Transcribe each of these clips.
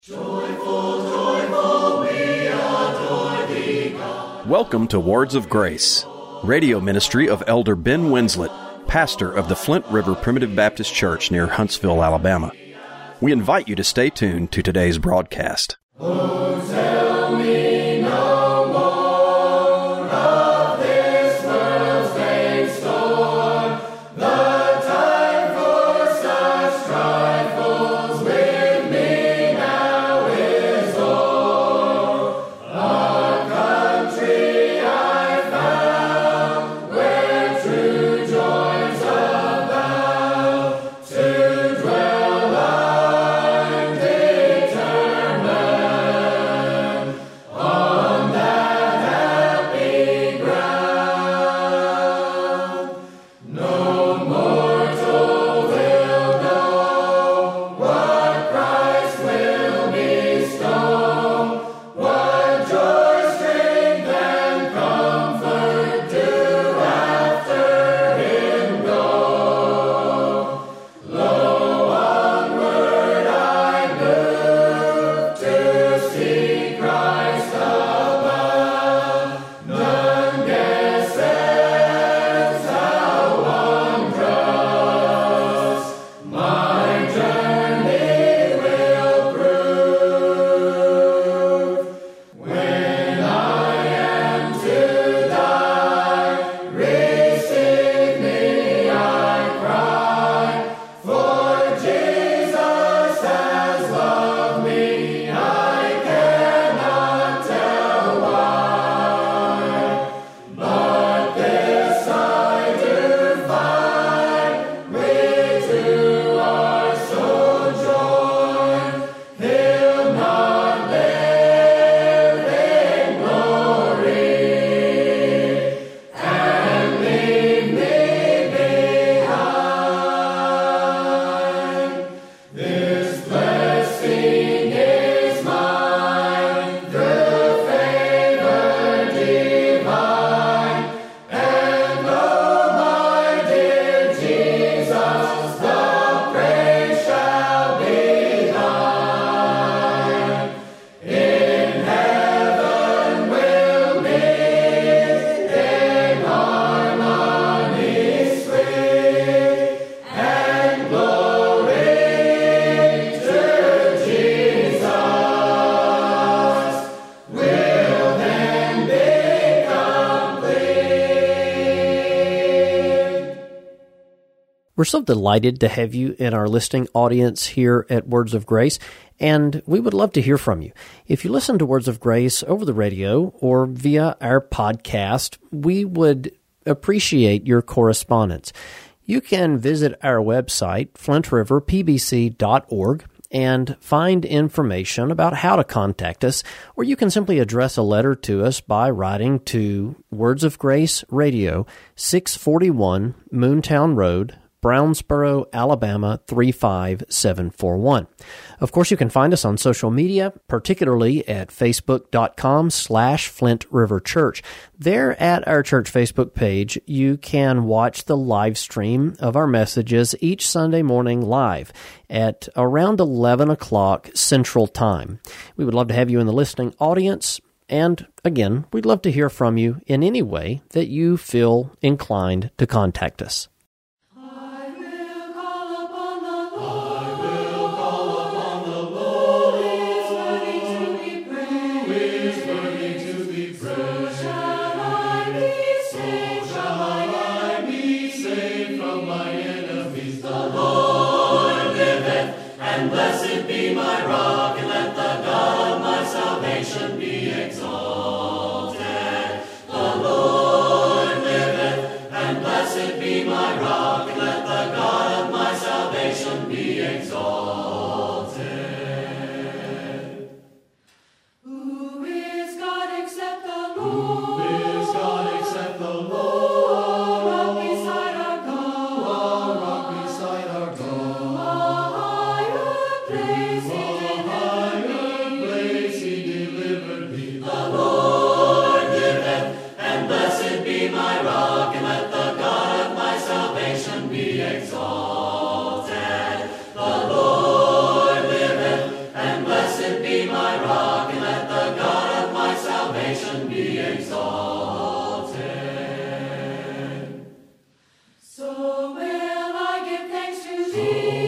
Joyful, joyful, we adore thee, God. Welcome to Words of Grace, radio ministry of Elder Ben Winslet, pastor of the Flint River Primitive Baptist Church near Huntsville, Alabama. We invite you to stay tuned to today's broadcast. Oh, tell me no more of this world's vain storm. The time for such trifles with me now is o'er. A country I found where true joys abound, to dwell I'm determined on that happy ground. No mortal will know what Christ will bestow, what joy, strength, and comfort do after him go. Lo, onward I move to see Christ above. None guesses how wondrous my journey will prove. When I am to die, receive me, I cry. For Jesus has loved me, I cannot tell why. But this I do find, we two are so joined. He'll not live in glory and leave me behind. This blessing is mine through favor divine. And oh, my dear Jesus, the praise shall be thine. In heaven we'll meet in harmony sweet, and glory to Jesus will then be complete. We're so delighted to have you in our listening audience here at Words of Grace, and we would love to hear from you. If you listen to Words of Grace over the radio or via our podcast, we would appreciate your correspondence. You can visit our website, flintriverpbc.org, and find information about how to contact us, or you can simply address a letter to us by writing to Words of Grace Radio, 641 Moontown Road, Brownsboro, Alabama 35741. Of course, you can find us on social media, particularly at facebook.com/Flint River Church. There at our church Facebook page, you can watch the live stream of our messages each Sunday morning live at around 11 o'clock Central Time. We would love to have you in the listening audience. And again, we'd love to hear from you in any way that you feel inclined to contact us. I will call upon the Lord. Who is worthy to be praised? So shall I be saved from my enemies. The Lord liveth, and blessed be my rock, and let the God of my salvation be exalted. The Lord liveth, and blessed be my be my rock, and let the God of my salvation be exalted. So will I give thanks to thee.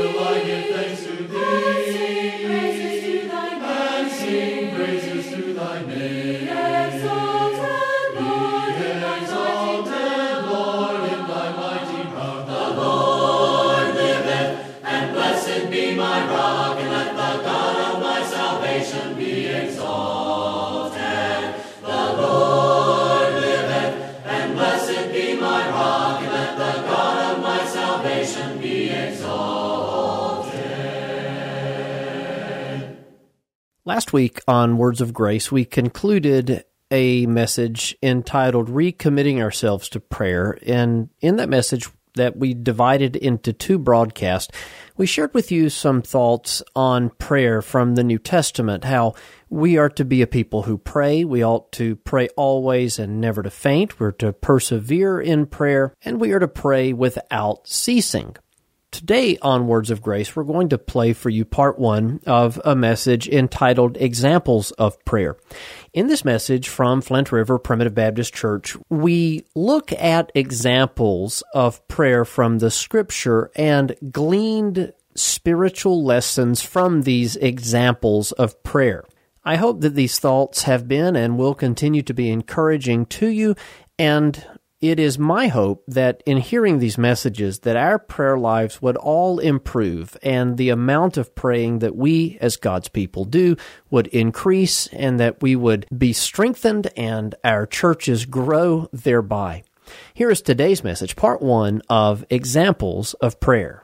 Last week on Words of Grace, we concluded a message entitled Recommitting Ourselves to Prayer. And in that message that we divided into two broadcasts, we shared with you some thoughts on prayer from the New Testament, how we are to be a people who pray. We ought to pray always and never to faint. We're to persevere in prayer, and we are to pray without ceasing. Today on Words of Grace, we're going to play for you part one of a message entitled Examples of Prayer. In this message from Flint River Primitive Baptist Church, we look at examples of prayer from the Scripture and gleaned spiritual lessons from these examples of prayer. I hope that these thoughts have been and will continue to be encouraging to you, and it is my hope that in hearing these messages that our prayer lives would all improve and the amount of praying that we as God's people do would increase and that we would be strengthened and our churches grow thereby. Here is today's message, part one of Examples of Prayer.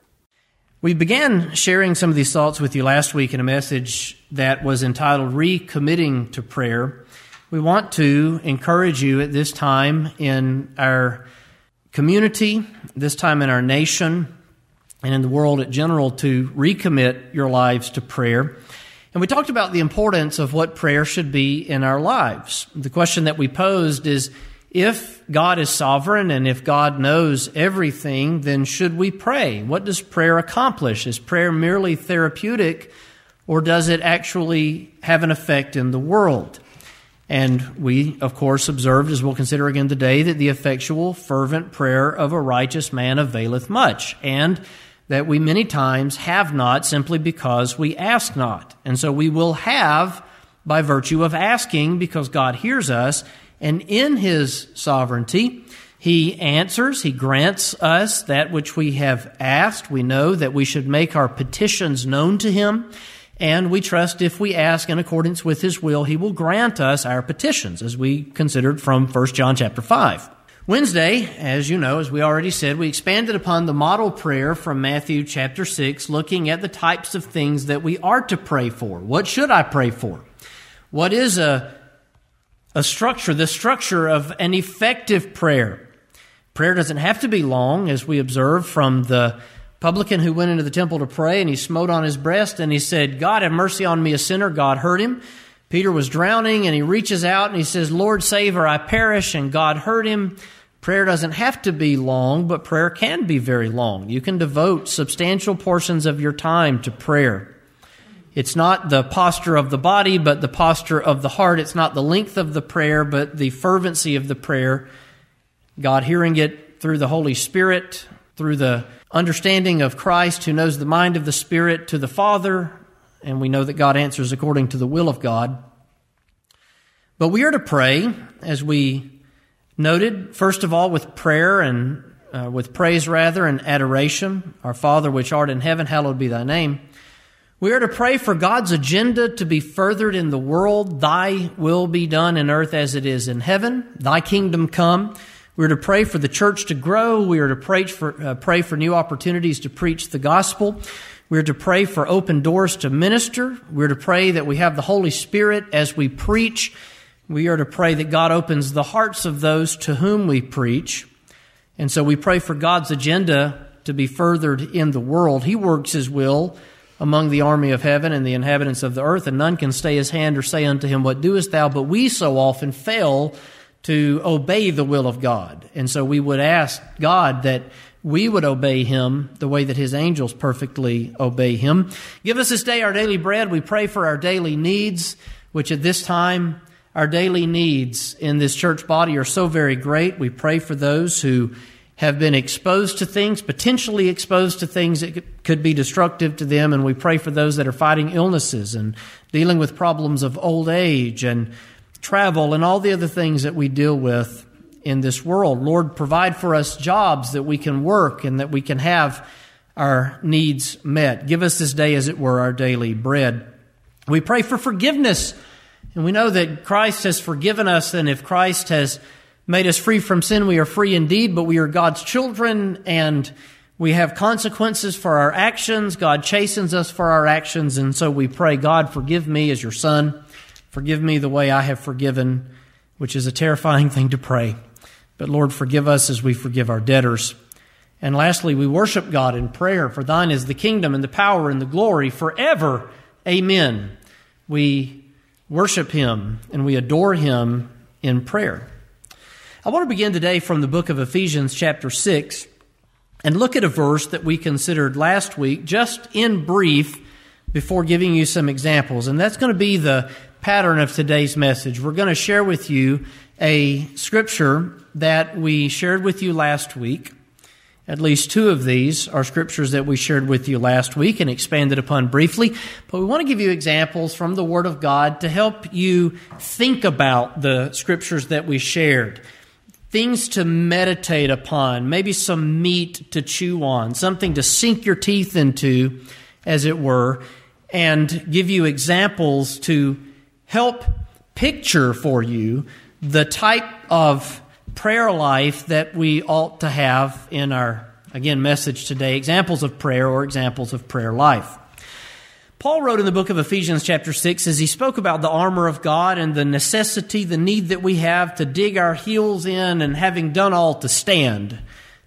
We began sharing some of these thoughts with you last week in a message that was entitled Recommitting to Prayer. We want to encourage you at this time in our community, this time in our nation, and in the world in general to recommit your lives to prayer. And we talked about the importance of what prayer should be in our lives. The question that we posed is, if God is sovereign and if God knows everything, then should we pray? What does prayer accomplish? Is prayer merely therapeutic, or does it actually have an effect in the world? And we, of course, observed, as we'll consider again today, that the effectual, fervent prayer of a righteous man availeth much, and that we many times have not simply because we ask not. And so we will have by virtue of asking, because God hears us, and in His sovereignty, He answers, He grants us that which we have asked. We know that we should make our petitions known to Him, and we trust if we ask in accordance with His will, He will grant us our petitions, as we considered from 1 John chapter 5. Wednesday, as you know, as we already said, we expanded upon the model prayer from Matthew chapter 6, looking at the types of things that we are to pray for. What should I pray for? What is a structure, the structure of an effective prayer? Prayer doesn't have to be long, as we observed from the publican who went into the temple to pray, and he smote on his breast, and he said, God, have mercy on me, a sinner. God heard him. Peter was drowning, and he reaches out, and he says, Lord, save or I perish, and God heard him. Prayer doesn't have to be long, but prayer can be very long. You can devote substantial portions of your time to prayer. It's not the posture of the body, but the posture of the heart. It's not the length of the prayer, but the fervency of the prayer. God hearing it through the Holy Spirit, through the understanding of Christ who knows the mind of the Spirit to the Father, and we know that God answers according to the will of God. But we are to pray, as we noted, first of all with prayer and with praise rather and adoration. Our Father which art in heaven, hallowed be Thy name. We are to pray for God's agenda to be furthered in the world. Thy will be done in earth as it is in heaven. Thy kingdom come. We are to pray for the church to grow. We are to pray for new opportunities to preach the gospel. We are to pray for open doors to minister. We are to pray that we have the Holy Spirit as we preach. We are to pray that God opens the hearts of those to whom we preach. And so we pray for God's agenda to be furthered in the world. He works His will among the army of heaven and the inhabitants of the earth, and none can stay His hand or say unto Him, what doest thou? But we so often fail to obey the will of God. And so we would ask God that we would obey Him the way that His angels perfectly obey Him. Give us this day our daily bread. We pray for our daily needs, which at this time, our daily needs in this church body are so very great. We pray for those who have been exposed to things, potentially exposed to things that could be destructive to them, and we pray for those that are fighting illnesses and dealing with problems of old age and travel and all the other things that we deal with in this world. Lord, provide for us jobs that we can work and that we can have our needs met. Give us this day, as it were, our daily bread. We pray for forgiveness, and we know that Christ has forgiven us, and if Christ has made us free from sin, we are free indeed, but we are God's children, and we have consequences for our actions. God chastens us for our actions, and so we pray, God, forgive me as your son. Forgive me the way I have forgiven, which is a terrifying thing to pray. But Lord, forgive us as we forgive our debtors. And lastly, we worship God in prayer, for thine is the kingdom and the power and the glory forever. Amen. We worship Him and we adore Him in prayer. I want to begin today from the book of Ephesians chapter 6 and look at a verse that we considered last week, just in brief, before giving you some examples. And that's going to be the pattern of today's message. We're going to share with you a scripture that we shared with you last week. At least two of these are scriptures that we shared with you last week and expanded upon briefly. But we want to give you examples from the Word of God to help you think about the scriptures that we shared. Things to meditate upon, maybe some meat to chew on, something to sink your teeth into, as it were, and give you examples to help picture for you the type of prayer life that we ought to have in our, again, message today, examples of prayer or examples of prayer life. Paul wrote in the book of Ephesians chapter 6 as he spoke about the armor of God and the necessity, the need that we have to dig our heels in and having done all to stand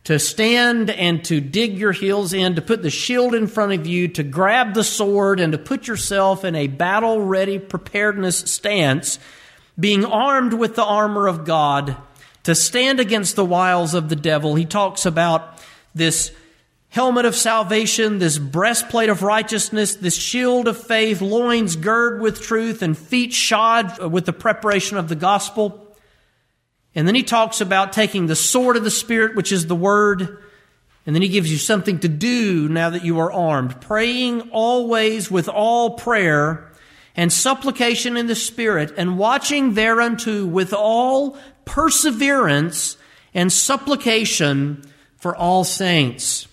and to dig your heels in, to put the shield in front of you, to grab the sword and to put yourself in a battle-ready preparedness stance, being armed with the armor of God to stand against the wiles of the devil. He talks about this helmet of salvation, this breastplate of righteousness, this shield of faith, loins girded with truth, and feet shod with the preparation of the gospel. And then he talks about taking the sword of the Spirit, which is the Word, and then he gives you something to do now that you are armed. Praying always with all prayer and supplication in the Spirit, and watching thereunto with all perseverance and supplication for all saints.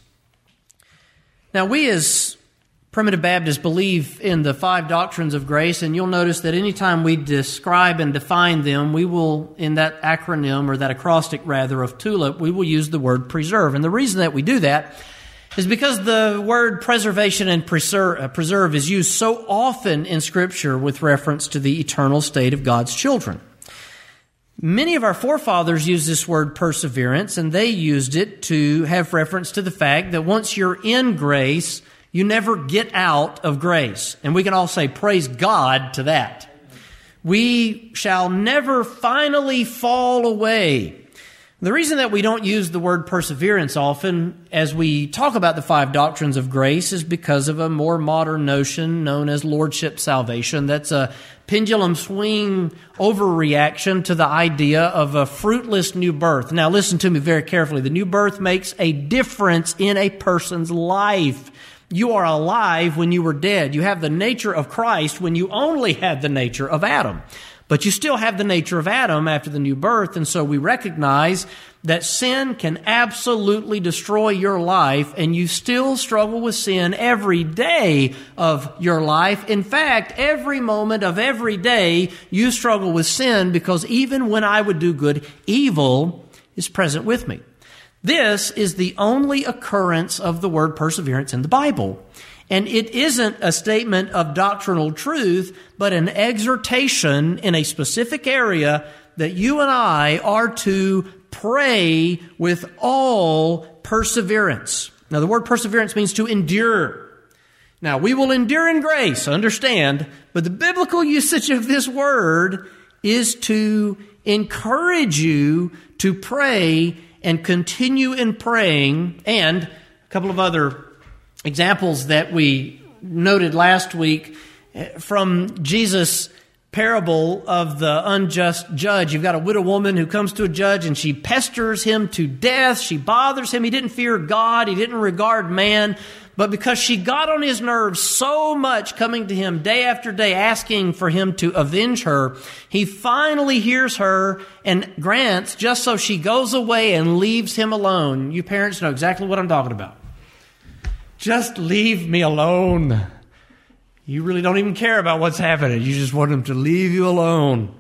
Now, we as Primitive Baptists believe in the 5 doctrines of grace, and you'll notice that anytime we describe and define them, we will, in that acronym, or that acrostic rather, of TULIP, we will use the word preserve. And the reason that we do that is because the word preservation and preserve is used so often in Scripture with reference to the eternal state of God's children. Many of our forefathers used this word perseverance, and they used it to have reference to the fact that once you're in grace, you never get out of grace. And we can all say, praise God to that. We shall never finally fall away. The reason that we don't use the word perseverance often as we talk about the 5 doctrines of grace is because of a more modern notion known as lordship salvation. That's a pendulum swing overreaction to the idea of a fruitless new birth. Now listen to me very carefully. The new birth makes a difference in a person's life. You are alive when you were dead. You have the nature of Christ when you only had the nature of Adam. But you still have the nature of Adam after the new birth, and so we recognize that sin can absolutely destroy your life, and you still struggle with sin every day of your life. In fact, every moment of every day you struggle with sin, because even when I would do good, evil is present with me. This is the only occurrence of the word perseverance in the Bible. And it isn't a statement of doctrinal truth, but an exhortation in a specific area that you and I are to pray with all perseverance. Now, the word perseverance means to endure. Now, we will endure in grace, understand, but the biblical usage of this word is to encourage you to pray and continue in praying. And a couple of other examples that we noted last week from Jesus' parable of the unjust judge. You've got a widow woman who comes to a judge and she pesters him to death. She bothers him. He didn't fear God. He didn't regard man. But because she got on his nerves so much, coming to him day after day, asking for him to avenge her, he finally hears her and grants, just so she goes away and leaves him alone. You parents know exactly what I'm talking about. Just leave me alone. You really don't even care about what's happening. You just want him to leave you alone.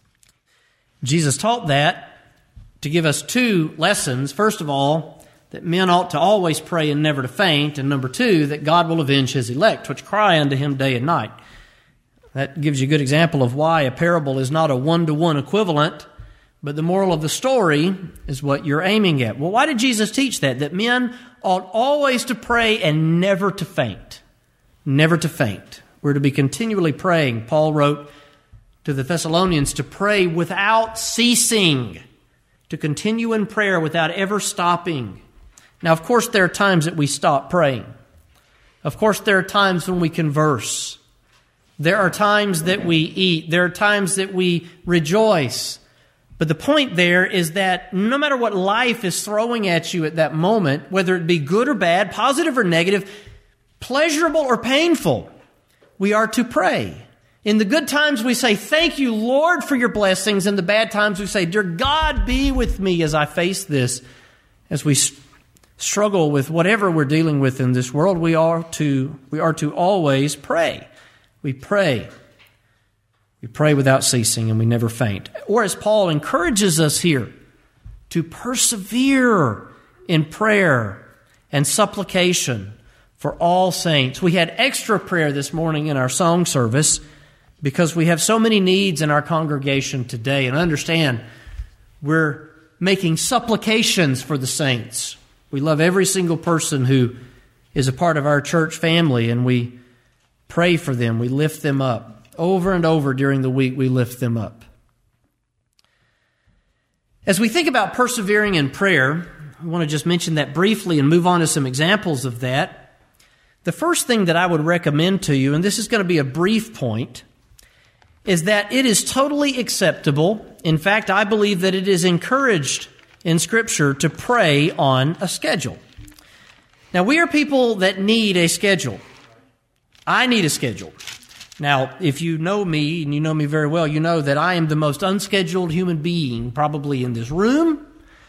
Jesus taught that to give us two lessons. First of all, that men ought to always pray and never to faint. And number two, that God will avenge his elect, which cry unto him day and night. That gives you a good example of why a parable is not a one-to-one equivalent, but the moral of the story is what you're aiming at. Well, why did Jesus teach that? That men ought always to pray and never to faint. Never to faint. We're to be continually praying. Paul wrote to the Thessalonians to pray without ceasing, to continue in prayer without ever stopping. Now, of course, there are times that we stop praying. Of course, there are times when we converse. There are times that we eat. There are times that we rejoice. But the point there is that no matter what life is throwing at you at that moment, whether it be good or bad, positive or negative, pleasurable or painful, we are to pray. In the good times, we say, thank you, Lord, for your blessings. In the bad times, we say, dear God, be with me as I face this. As we struggle with whatever we're dealing with in this world, we are to always pray. We pray. We pray without ceasing, and we never faint. Or as Paul encourages us here, to persevere in prayer and supplication for all saints. We had extra prayer this morning in our song service because we have so many needs in our congregation today. And understand, we're making supplications for the saints. We love every single person who is a part of our church family, and we pray for them. We lift them up. Over and over during the week, we lift them up. As we think about persevering in prayer, I want to just mention that briefly and move on to some examples of that. The first thing that I would recommend to you, and this is going to be a brief point, is that it is totally acceptable. In fact, I believe that it is encouraged in Scripture to pray on a schedule. Now, we are people that need a schedule. I need a schedule. Now, if you know me, and you know me very well, you know that I am the most unscheduled human being probably in this room.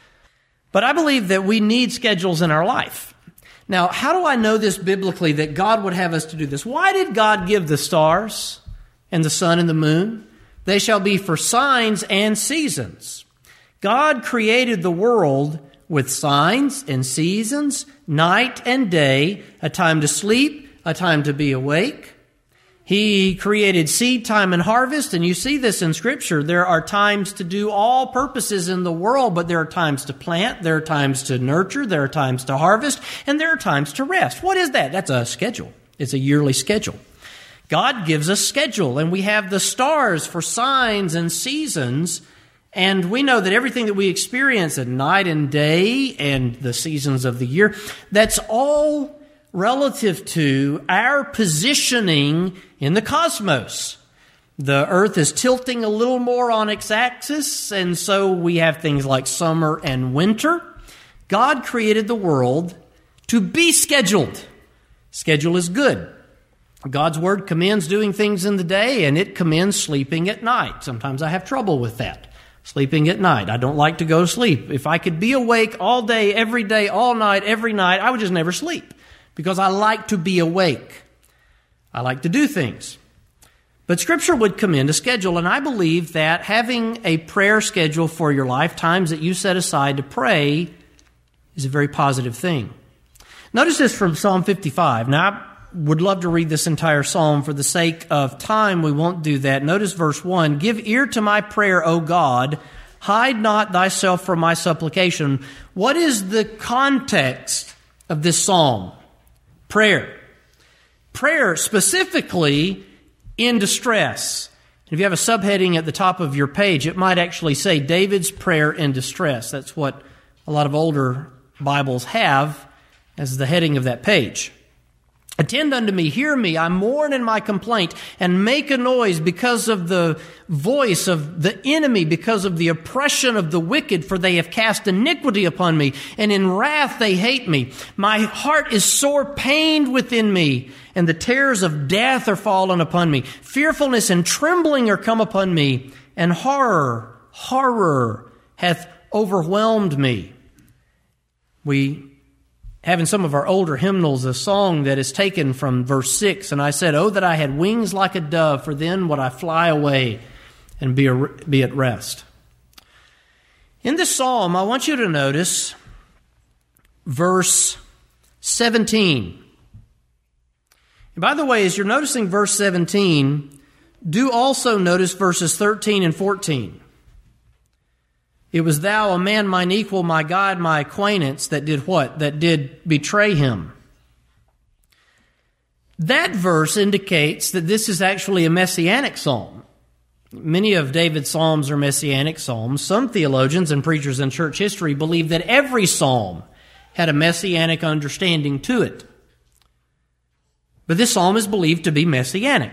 But I believe that we need schedules in our life. Now, how do I know this biblically, that God would have us to do this? Why did God give the stars and the sun and the moon? They shall be for signs and seasons. God created the world with signs and seasons, night and day, a time to sleep, a time to be awake. He created seed time and harvest, and you see this in Scripture. There are times to do all purposes in the world, but there are times to plant, there are times to nurture, there are times to harvest, and there are times to rest. What is that? That's a schedule. It's a yearly schedule. God gives us schedule, and we have the stars for signs and seasons, and we know that everything that we experience at night and day and the seasons of the year, that's all relative to our positioning in the cosmos. The earth is tilting a little more on its axis, and so we have things like summer and winter. God created the world to be scheduled. Schedule is good. God's Word commends doing things in the day, and it commends sleeping at night. Sometimes I have trouble with that. Sleeping at night. I don't like to go to sleep. If I could be awake all day, every day, all night, every night, I would just never sleep. Because I like to be awake. I like to do things. But Scripture would commend a schedule, and I believe that having a prayer schedule for your life, times that you set aside to pray, is a very positive thing. Notice this from Psalm 55. Now, I would love to read this entire psalm. For the sake of time, we won't do that. Notice verse 1. Give ear to my prayer, O God. Hide not thyself from my supplication. What is the context of this psalm? Prayer. Prayer specifically in distress. If you have a subheading at the top of your page, it might actually say David's prayer in distress. That's what a lot of older Bibles have as the heading of that page. Attend unto me, hear me, I mourn in my complaint, and make a noise because of the voice of the enemy, because of the oppression of the wicked, for they have cast iniquity upon me, and in wrath they hate me. My heart is sore pained within me, and the terrors of death are fallen upon me. Fearfulness and trembling are come upon me, and horror hath overwhelmed me. We have in some of our older hymnals a song that is taken from verse 6, and I said, "Oh, that I had wings like a dove, for then would I fly away and be at rest." In this psalm, I want you to notice verse 17. And by the way, as you're noticing verse 17, do also notice verses 13 and 14. It was thou, a man mine equal, my God, my acquaintance, that did what? That did betray him. That verse indicates that this is actually a messianic psalm. Many of David's psalms are messianic psalms. Some theologians and preachers in church history believe that every psalm had a messianic understanding to it. But this psalm is believed to be messianic.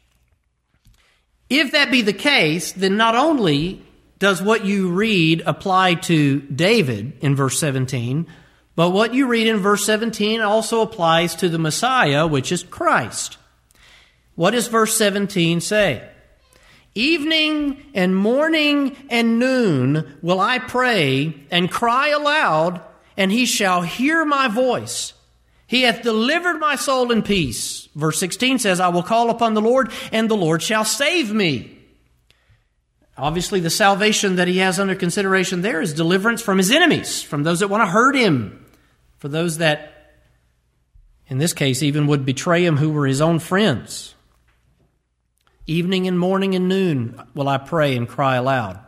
If that be the case, then not only does what you read apply to David in verse 17, but what you read in verse 17 also applies to the Messiah, which is Christ. What does verse 17 say? Evening and morning and noon will I pray and cry aloud, and he shall hear my voice. He hath delivered my soul in peace. Verse 16 says, I will call upon the Lord, and the Lord shall save me. Obviously, the salvation that he has under consideration there is deliverance from his enemies, from those that want to hurt him, for those that, in this case, even would betray him who were his own friends. Evening and morning and noon will I pray and cry aloud.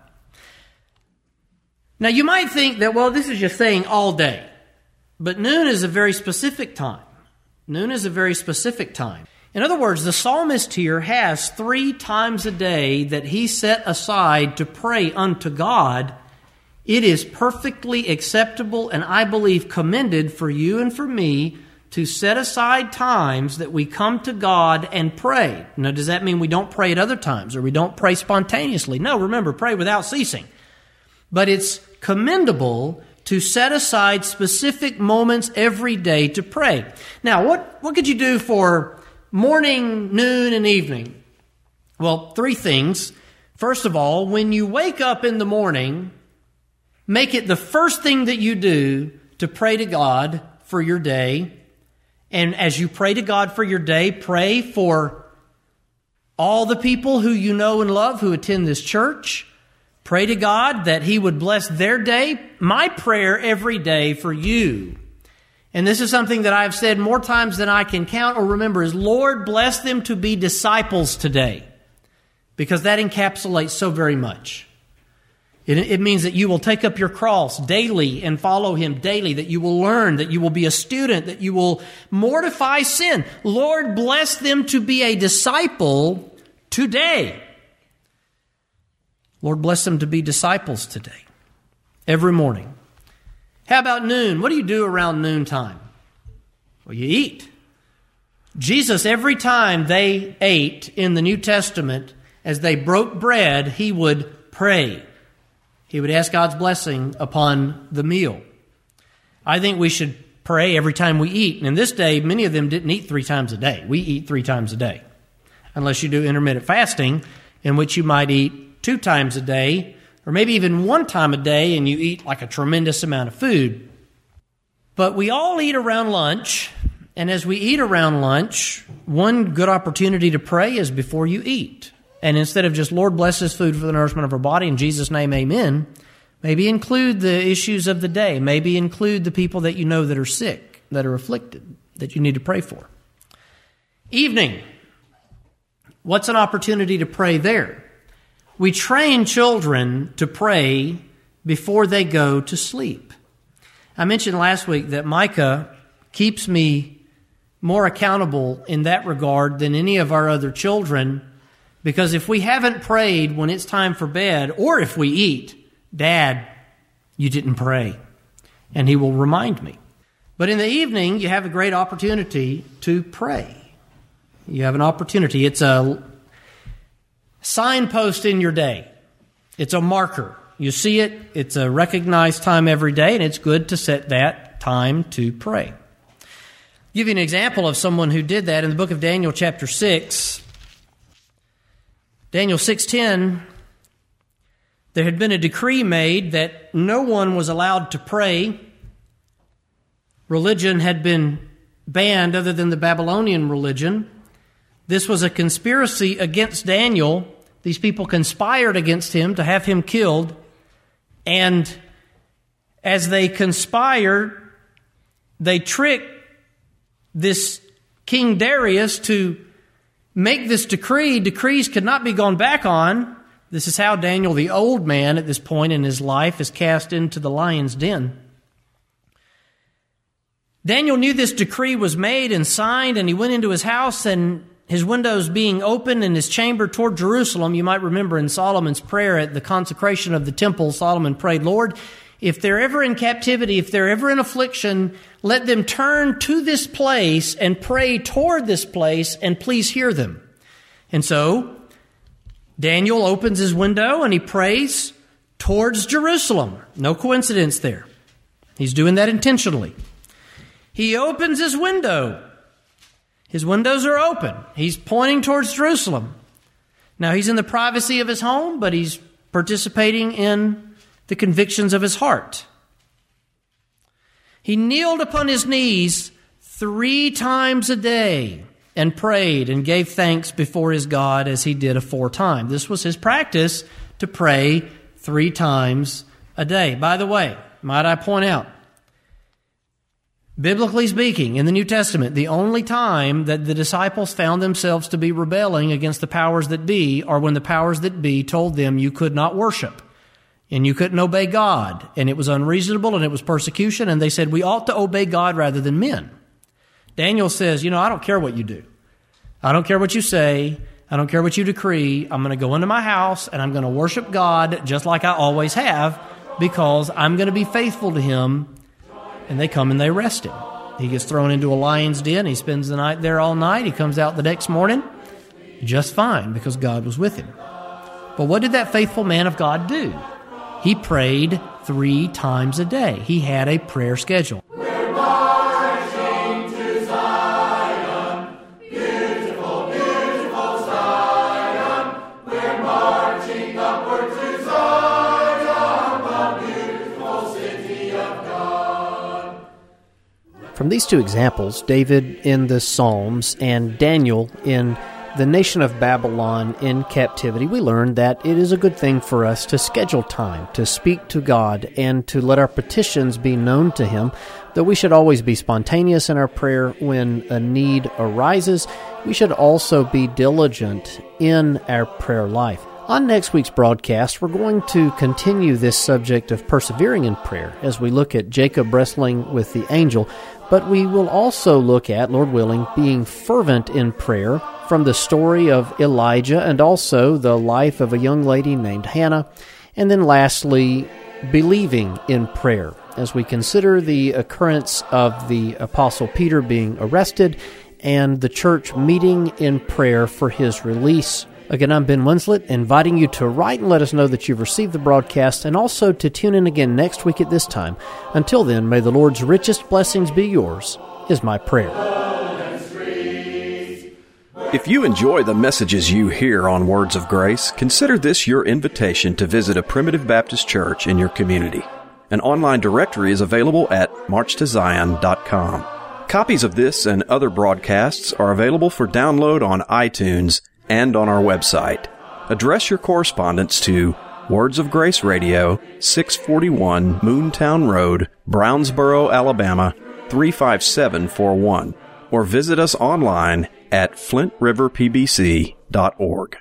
Now, you might think that, well, this is just saying all day. But noon is a very specific time. Noon is a very specific time. In other words, the psalmist here has 3 times a day that he set aside to pray unto God. It is perfectly acceptable and I believe commended for you and for me to set aside times that we come to God and pray. Now, does that mean we don't pray at other times or we don't pray spontaneously? No, remember, pray without ceasing. But it's commendable to set aside specific moments every day to pray. Now, what could you do for morning, noon, and evening? Well, 3 things. First of all, when you wake up in the morning, make it the first thing that you do to pray to God for your day. And as you pray to God for your day, pray for all the people who you know and love who attend this church. Pray to God that He would bless their day. My prayer every day for you, and this is something that I've said more times than I can count or remember, is Lord, bless them to be disciples today. Because that encapsulates so very much. It means that you will take up your cross daily and follow Him daily, that you will learn, that you will be a student, that you will mortify sin. Lord, bless them to be a disciple today. Lord, bless them to be disciples today, every morning. How about noon? What do you do around noontime? Well, you eat. Jesus, every time they ate in the New Testament, as they broke bread, He would pray. He would ask God's blessing upon the meal. I think we should pray every time we eat. And in this day, many of them didn't eat 3 times a day. We eat 3 times a day. Unless you do intermittent fasting, in which you might eat 2 times a day, or maybe even 1 time a day, and you eat like a tremendous amount of food. But we all eat around lunch, and as we eat around lunch, one good opportunity to pray is before you eat. And instead of just, Lord, bless this food for the nourishment of our body, in Jesus' name, amen, maybe include the issues of the day. Maybe include the people that you know that are sick, that are afflicted, that you need to pray for. Evening. What's an opportunity to pray there? We train children to pray before they go to sleep. I mentioned last week that Micah keeps me more accountable in that regard than any of our other children, because if we haven't prayed when it's time for bed, or if we eat, Dad, you didn't pray. and he will remind me. But in the evening, you have a great opportunity to pray. You have an opportunity. It's a signpost in your day. It's a marker. You see it. It's a recognized time every day, and it's good to set that time to pray. I'll give you an example of someone who did that in the book of Daniel chapter 6. Daniel 6:10, there had been a decree made that no one was allowed to pray. Religion had been banned other than the Babylonian religion. This was a conspiracy against Daniel. These people conspired against him to have him killed. And as they conspired, they tricked this King Darius to make this decree. Decrees could not be gone back on. This is how Daniel, the old man at this point in his life, is cast into the lion's den. Daniel knew this decree was made and signed, and he went into his house, and his windows being open in his chamber toward Jerusalem. You might remember in Solomon's prayer at the consecration of the temple, Solomon prayed, Lord, if they're ever in captivity, if they're ever in affliction, let them turn to this place and pray toward this place, and please hear them. And so Daniel opens his window and he prays towards Jerusalem. No coincidence there. He's doing that intentionally. He opens his window. His windows are open. He's pointing towards Jerusalem. Now, he's in the privacy of his home, but he's participating in the convictions of his heart. He kneeled upon his knees 3 times a day and prayed and gave thanks before his God as he did aforetime. This was his practice, to pray 3 times a day. By the way, might I point out, biblically speaking, in the New Testament, the only time that the disciples found themselves to be rebelling against the powers that be are when the powers that be told them you could not worship and you couldn't obey God, and it was unreasonable and it was persecution, and they said we ought to obey God rather than men. Daniel says, I don't care what you do. I don't care what you say. I don't care what you decree. I'm going to go into my house and I'm going to worship God just like I always have, because I'm going to be faithful to Him. And they come and they arrest him. He gets thrown into a lion's den. He spends the night there all night. He comes out the next morning just fine, because God was with him. But what did that faithful man of God do? He prayed 3 times a day. He had a prayer schedule. We're marching to Zion, beautiful, beautiful Zion. We're marching upward to Zion, the beautiful city of God. From these 2 examples, David in the Psalms and Daniel in the nation of Babylon in captivity, we learn that it is a good thing for us to schedule time to speak to God and to let our petitions be known to Him. Though we should always be spontaneous in our prayer when a need arises, we should also be diligent in our prayer life. On next week's broadcast, we're going to continue this subject of persevering in prayer as we look at Jacob wrestling with the angel, but we will also look at, Lord willing, being fervent in prayer from the story of Elijah and also the life of a young lady named Hannah, and then lastly, believing in prayer as we consider the occurrence of the Apostle Peter being arrested and the church meeting in prayer for his release. Again, I'm Ben Winslet, inviting you to write and let us know that you've received the broadcast, and also to tune in again next week at this time. Until then, may the Lord's richest blessings be yours, is my prayer. If you enjoy the messages you hear on Words of Grace, consider this your invitation to visit a Primitive Baptist church in your community. An online directory is available at marchtozion.com. Copies of this and other broadcasts are available for download on iTunes and on our website. Address your correspondence to Words of Grace Radio, 641 Moontown Road, Brownsboro, Alabama, 35741, or visit us online at flintriverpbc.org.